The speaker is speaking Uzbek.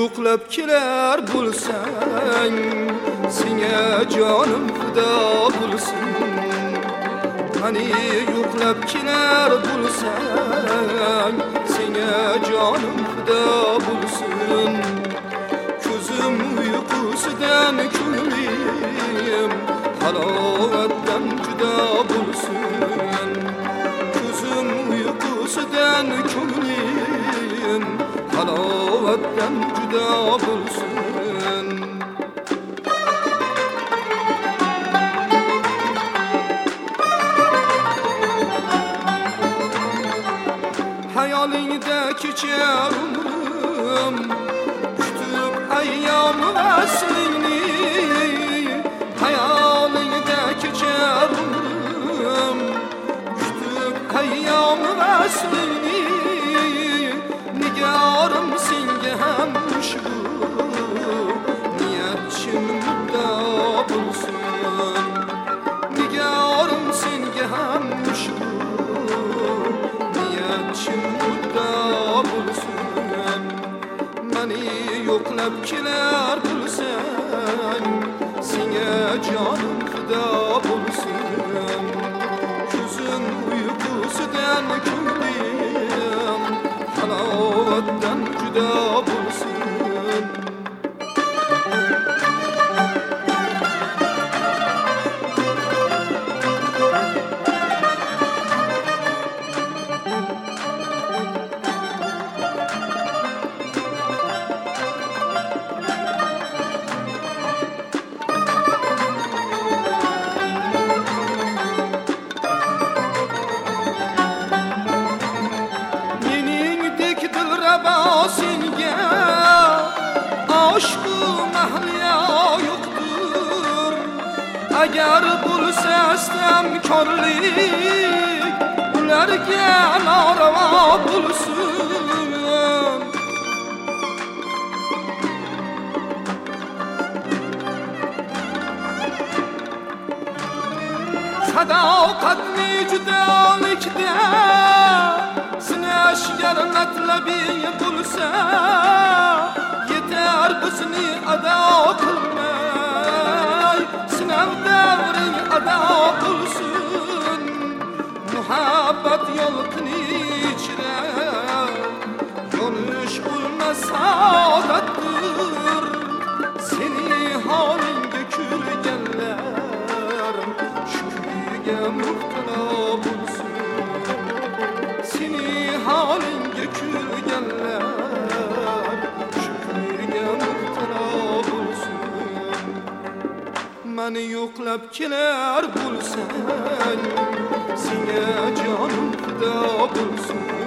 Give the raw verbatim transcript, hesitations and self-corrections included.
yo'qlab kelar bo'lsang, senga jonim fido bo'lsin. Mani yo'qlab kelar bo'lsang, senga jonim fido bo'lsin. Ko'zim uyqusidan ko'nglim halovatdan judo bo'lsin. Ko'zim uyqusidan ko'nglim halovatdan judo bo'lsin. Hayolingda kechar umrim, kutib ayyom vaslingni. Hayolingda kechar umrim, kutib ayyom vaslingni. Nigorim senga ham ushbu niyatchim muddo bo'lsin. Nigorim senga ham ushbu niyatchim muddo bo'lsin. Mani yo'qlab kelar bo'lsang, senga jonim fido bo'lsin. Ko'zim uyqusidan ko'nglim halovatdan judo bo'lsin. Senga aşk-u mahliyo yo'qdir. Agar bo'lsa istamkorlik, ularga noravo bo'lsin. Sadoqatli judolikda sinash matlabi bo'lsa, yetar bizni ado qilmay, sinov davring ado bo'lsin. Muhabbat yolqini ichra yonish bo'lmas saodatdir. Seni holingga kulganlar shukriga muhtalo bo'lsin. Seni holingga kulganlar shukriga muhtalo bo'lsin. Mani yo'qlab kelar bo'lsang, senga jonim fido bo'lsin.